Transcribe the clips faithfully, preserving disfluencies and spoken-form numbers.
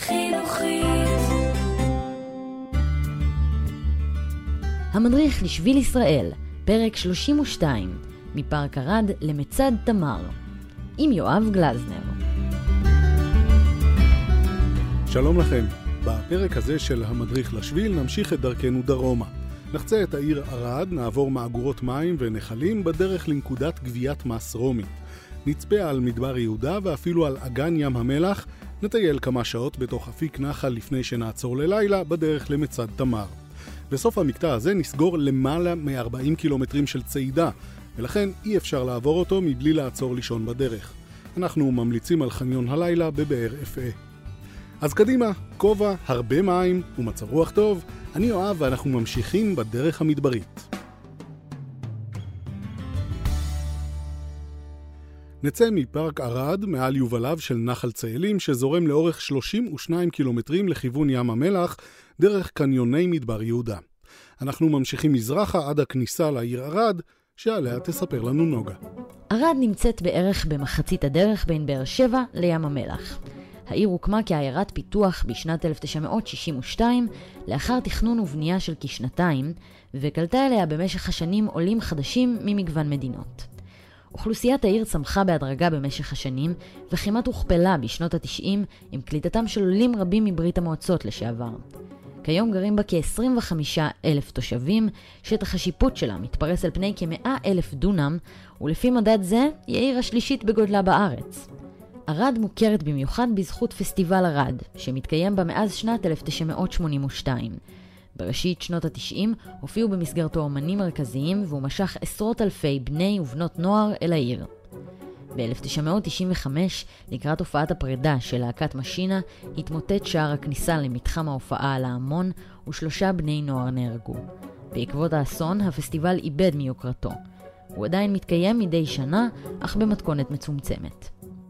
חינוכית. המדריך לשביל ישראל, פרק שלושים ושתיים, מפארק ערד למצד תמר, עם יואב גלזנר. שלום לכם. בפרק הזה של המדריך לשביל נמשיך את דרכנו דרומה. נחצה את העיר ערד, נעבור מאגורות מים ונחלים בדרך לנקודת גביית מס רומית. נצפה על מדבר יהודה ואפילו על אגן ים המלח, נטייל כמה שעות בתוך אפיק נחל לפני שנעצור ללילה בדרך למצד תמר. בסוף המקטע הזה נסגור למעלה מ-ארבעים קילומטרים של צעידה, ולכן אי אפשר לעבור אותו מבלי לעצור לישון בדרך. אנחנו ממליצים על חניון הלילה בבאר אפעה. אז קדימה, כובע, הרבה מים ומצב רוח טוב. אני יואב ואנחנו ממשיכים בדרך המדברית. נצא מפארק ערד מעל יובליו של נחל צאלים שזורם לאורך שלושים ושניים קילומטרים לכיוון ים המלח דרך קניוני מדבר יהודה. אנחנו ממשיכים מזרחה עד הכניסה לעיר ערד שעליה תספר לנו נוגה. ערד נמצאת בערך במחצית הדרך בין באר שבע לים המלח. העיר הוקמה כעיירת פיתוח בשנת אלף תשע מאות שישים ושתיים לאחר תכנון ובנייה של כשנתיים, וקלטה אליה במשך השנים עולים חדשים ממגוון מדינות. אוכלוסיית העיר צמחה בהדרגה במשך השנים וכמעט הוכפלה בשנות ה-תשעים עם קליטתם של עולים רבים מברית המועצות לשעבר. כיום גרים בה כ-עשרים וחמישה אלף תושבים, שטח השיפוט שלה מתפרס על פני כ-מאה אלף דונם, ולפי מדד זה היא העיר השלישית בגודלה בארץ. ערד מוכרת במיוחד בזכות פסטיבל ערד, שמתקיים בה מאז שנת אלף תשע מאות שמונים ושתיים. בראשית שנות ה-תשעים הופיעו במסגרתו אומנים מרכזיים והוא משך עשרות אלפי בני ובנות נוער אל העיר. ב-אלף תשע מאות תשעים וחמש, לקראת הופעת הפרידה של להקת משינה, התמוטט שער הכניסה למתחם ההופעה על ההמון ושלושה בני נוער נהרגו. בעקבות האסון, הפסטיבל איבד מיוקרתו. הוא עדיין מתקיים מדי שנה, אך במתכונת מצומצמת.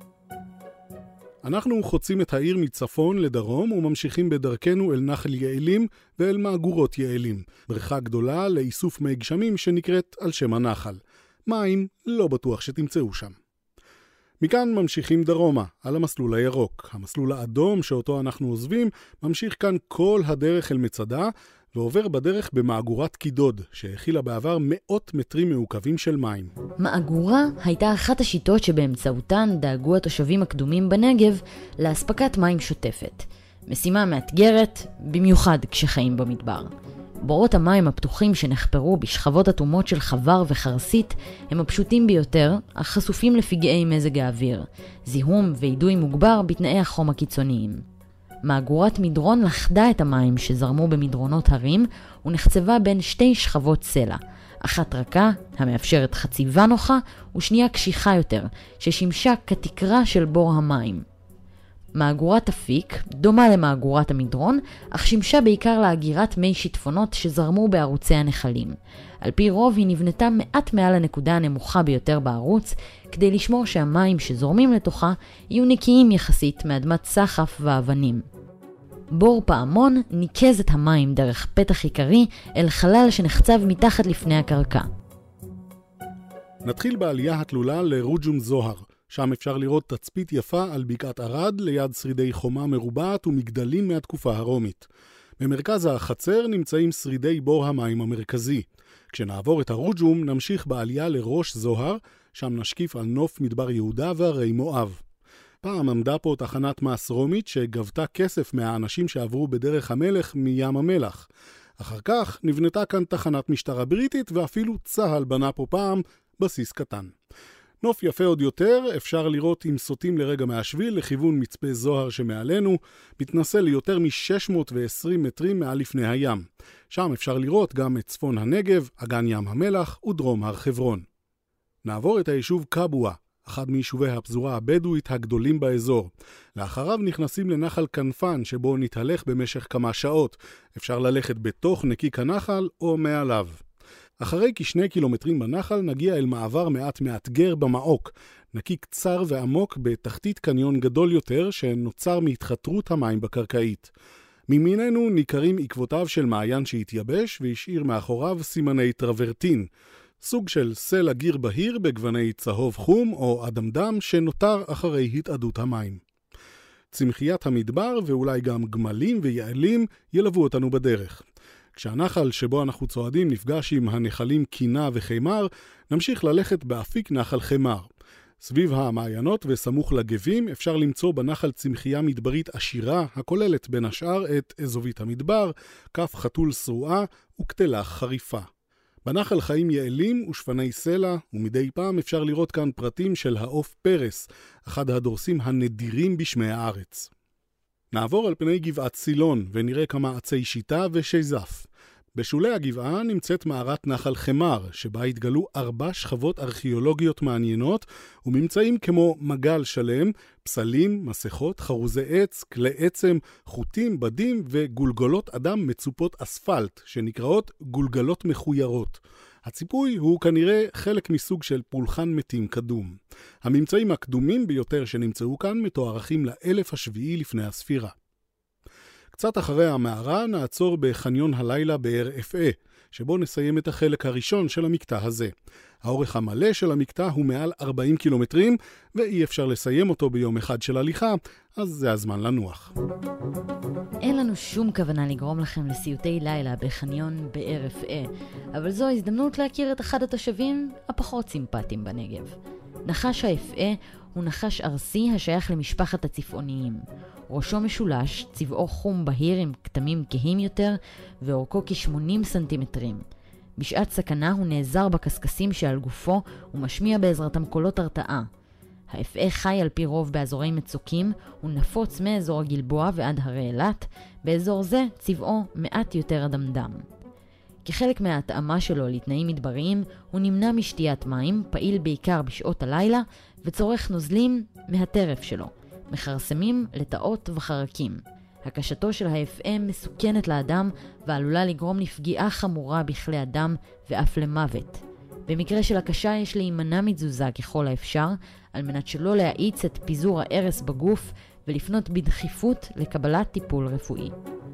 אנחנו חוצים את העיר מצפון לדרום וממשיכים בדרכנו אל נחל יעלים ואל מאגורות יעלים, בריכה גדולה לאיסוף מי גשמים שנקראת על שם הנחל. מים לא בטוח שתמצאו שם. מכאן ממשיכים דרומה, על המסלול הירוק. המסלול האדום שאותו אנחנו עוזבים ממשיך כאן כל הדרך אל מצדה, ועובר בדרך במאגורת קידוד, שהכילה בעבר מאות מטרים מעוקבים של מים. מאגורה הייתה אחת השיטות שבאמצעותן דאגו התושבים הקדומים בנגב להספקת מים שוטפת. משימה מאתגרת, במיוחד כשחיים במדבר. בורות המים הפתוחים שנחפרו בשכבות אטומות של חבר וחרסית הם הפשוטים ביותר, אך חשופים לפגעי מזג האוויר, זיהום ואידוי מוגבר בתנאי החום הקיצוניים. מאגורת מדרון לחדה את המים שזרמו במדרונות הרים ונחצבה בין שתי שכבות סלע, אחת רכה המאפשרת חציבה נוחה ושנייה קשיחה יותר ששימשה כתקרה של בור המים. מאגורת אפיק דומה למאגורת המדרון, אך שימשה בעיקר לאגירת מי שיטפונות שזרמו בערוצי הנחלים. על פי רוב היא נבנתה מעט מעל הנקודה הנמוכה ביותר בערוץ, כדי לשמור שהמים שזורמים לתוכה יהיו נקיים יחסית מאדמת סחף ואבנים. בור פעמון ניקז את המים דרך פתח עיקרי אל חלל שנחצב מתחת לפני הקרקע. נתחיל בעלייה התלולה לרוג'ום זוהר. שם אפשר לראות תצפית יפה על בקעת ערד ליד שרידי חומה מרובעת ומגדלים מהתקופה הרומית. במרכז החצר נמצאים שרידי בור המים המרכזי. כשנעבור את הרוג'ום נמשיך בעלייה לראש זוהר, שם נשקיף על נוף מדבר יהודה והרי מואב. פעם עמדה פה תחנת מס רומית שגבתה כסף מהאנשים שעברו בדרך המלך מים המלח. אחר כך נבנתה כאן תחנת משטרה בריטית ואפילו צהל בנה פה פעם בסיס קטן. נוף יפה עוד יותר, אפשר לראות אם סוטים לרגע מהשביל לכיוון מצפה זוהר שמעלינו, מתנסה ליותר מ-שש מאות ועשרים מטרים מעל לפני הים. שם אפשר לראות גם את צפון הנגב, אגן ים המלח ודרום הר חברון. נעבור את היישוב קבואה, אחד מיישובי הפזורה הבדואית הגדולים באזור. לאחריו נכנסים לנחל כנפן שבו נתהלך במשך כמה שעות. אפשר ללכת בתוך נקיק הנחל או מעליו. אחרי כשני קילומטרים בנחל נגיע אל מעבר מעט מאתגר במעוק, נקיק צר ועמוק בתחתית קניון גדול יותר שנוצר מהתחתרות המים בקרקעית. מימיננו ניכרים עקבותיו של מעיין שהתייבש והשאיר מאחוריו סימני טרוורטין, סוג של סלע גיר בהיר בגווני צהוב חום או אדמדם שנותר אחרי התאדות המים. צמחיית המדבר ואולי גם גמלים ויעלים ילוו אותנו בדרך. כשהנחל שבו אנחנו צועדים נפגש עם הנחלים קינה וחימר, נמשיך ללכת באפיק נחל חימר. סביב המעיינות וסמוך לגבים אפשר למצוא בנחל צמחייה מדברית עשירה, הכוללת בין השאר את אזובית המדבר, כף חתול שרועה וכתלה חריפה. בנחל חיים יעלים ושפני סלע, ומדי פעם אפשר לראות כאן פרטים של העוף פרס, אחד הדורסים הנדירים בשמי הארץ. נעבור על פני גבעת סילון ונראה כמה עצי שיטה ושזף. בשולי הגבעה נמצאת מערת נחל חמר, שבה התגלו ארבע שכבות ארכיאולוגיות מעניינות וממצאים כמו מגל שלם, פסלים, מסכות, חרוזי עץ, כלי עצם, חוטים, בדים וגולגלות אדם מצופות אספלט, שנקראות גולגלות מחוירות. הציפוי הוא כנראה חלק מסוג של פולחן מתים קדום. הממצאים הקדומים ביותר שנמצאו כאן מתוארכים לאלף השביעי לפני הספירה. קצת אחרי המערה נעצור בחניון הלילה באר אפעה, שבו נסיים את החלק הראשון של המקטע הזה. האורך המלא של המקטע הוא מעל ארבעים קילומטרים, ואי אפשר לסיים אותו ביום אחד של הליכה, אז זה הזמן לנוח. אין לנו שום כוונה לגרום לכם לסיוטי לילה בחניון באר אפעה, אבל זו ההזדמנות להכיר את אחד התושבים הפחות סימפטיים בנגב. נחש האפעה הוא נחש ארסי השייך למשפחת הצפעוניים. ראשו משולש, צבעו חום בהיר עם כתמים כהים יותר, ואורכו כ-שמונים סנטימטרים. בשעת סכנה הוא נעזר בקסקסים שעל גופו ומשמיע בעזרתם קולות הרתעה. האפעה חי על פי רוב באזורי מצוקים, הוא נפוץ מאזור הגלבוע ועד הרי אילת, באזור זה צבעו מעט יותר אדמדם. כחלק מההתאמה שלו לתנאים מדבריים, הוא נמנע משתיית מים, פעיל בעיקר בשעות הלילה, וצורך נוזלים מהטרף שלו, מחרסמים, לטאות וחרקים. הקשתו של האפעה מסוכנת לאדם ועלולה לגרום לפגיעה חמורה בכלי אדם ואף למוות. במקרה של הקשה יש להימנע מתזוזה ככל האפשר, על מנת שלא להאיץ את פיזור הארס בגוף ולפנות בדחיפות לקבלת טיפול רפואי.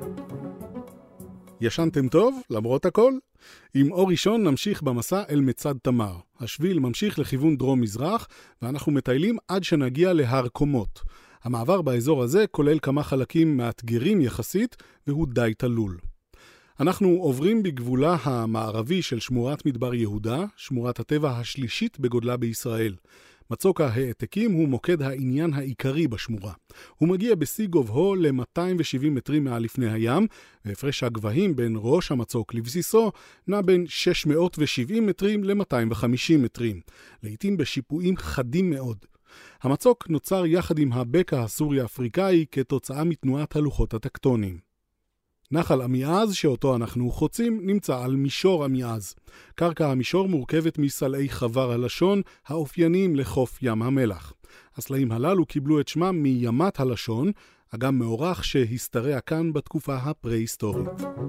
ישנתם טוב, למרות הכל? עם אור ראשון נמשיך במסע אל מצד תמר. השביל ממשיך לכיוון דרום-מזרח, ואנחנו מטיילים עד שנגיע להר קומות. המעבר באזור הזה כולל כמה חלקים מאתגרים יחסית, והוא די תלול. אנחנו עוברים בגבולה המערבי של שמורת מדבר יהודה, שמורת הטבע השלישית בגודלה בישראל. מצוק העתקים הוא מוקד העניין העיקרי בשמורה. הוא מגיע בשיא גובהו ל-מאתיים ושבעים מטרים מעל לפני הים, והפרש הגבהים בין ראש המצוק לבסיסו נע בין שש מאות ושבעים מטרים ל-מאתיים וחמישים מטרים, לעתים בשיפועים חדים מאוד. המצוק נוצר יחד עם הבקע הסורי-אפריקאי כתוצאה מתנועת הלוחות הטקטוניים. נחל עמיעז, שאותו אנחנו חוצים, נמצא על מישור עמיעז. קרקע המישור מורכבת מסלעי חבר הלשון האופייניים לחוף ים המלח. הסלעים הללו קיבלו את שמם מימת הלשון, אגם מאורך שהסתרע כאן בתקופה הפרה-היסטורית.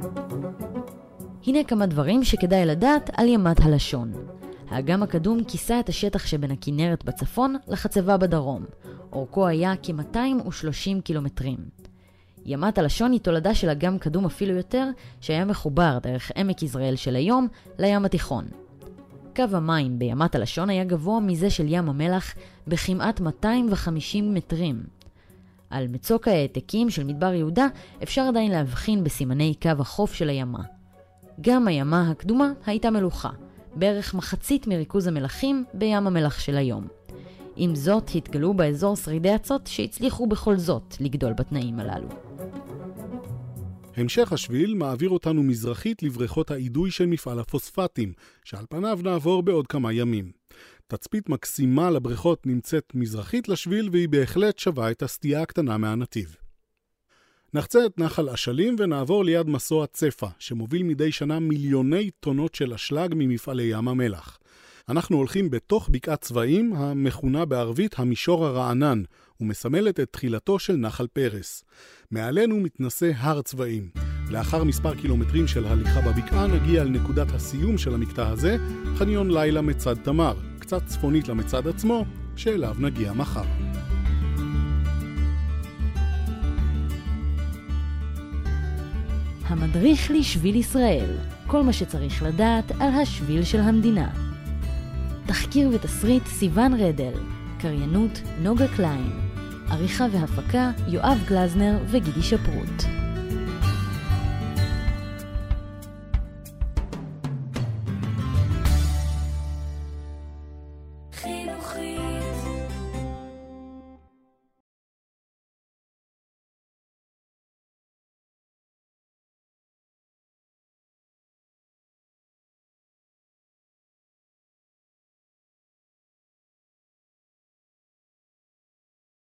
הנה כמה דברים שכדאי לדעת על ימת הלשון. האגם הקדום כיסה את השטח שבין הכנרת בצפון לחצבה בדרום. אורכו היה כ-מאתיים ושלושים קילומטרים. ימת הלשון היא תולדה של אגם קדום אפילו יותר, שהיה מחובר דרך עמק יזרעאל של היום לים התיכון. קו המים בימת הלשון היה גבוה מזה של ים המלח בכמעט מאתיים וחמישים מטרים. על מצוק העתקים של מדבר יהודה אפשר עדיין להבחין בסימני קו החוף של הימה. גם הימה הקדומה הייתה מלוכה, בערך מחצית מריכוז המלחים בים המלח של היום. עם זאת, התגלו באזור שרידי עצות שהצליחו בכל זאת לגדול בתנאים הללו. המשך השביל מעביר אותנו מזרחית לבריכות האידוי של מפעל הפוספטים, שעל פניו נעבור בעוד כמה ימים. תצפית מקסימה לבריכות נמצאת מזרחית לשביל, והיא בהחלט שווה את הסטייה הקטנה מהנתיב. נחצה את נחל אשלים ונעבור ליד מסוע צפה, שמוביל מדי שנה מיליוני טונות של אשלג ממפעלי ים המלח. אנחנו הולכים בתוך בקעת צבעים, המכונה בערבית המישור הרענן, ומסמלת את תחילתו של נחל פרס. מעלינו מתנשא הר צבעים. לאחר מספר קילומטרים של הליכה בבקעה נגיע לנקודת הסיום של המקטע הזה, חניון לילה מצד תמר, קצת צפונית למצד עצמו, שאליו נגיע מחר. המדריך לשביל ישראל, כל מה שצריך לדעת על השביל של המדינה. תחקיר ותסריט סיוון רדל, קריינות נוגה קליין, עריכה והפקה יואב גלזנר וגידי שפרוט. חינוכי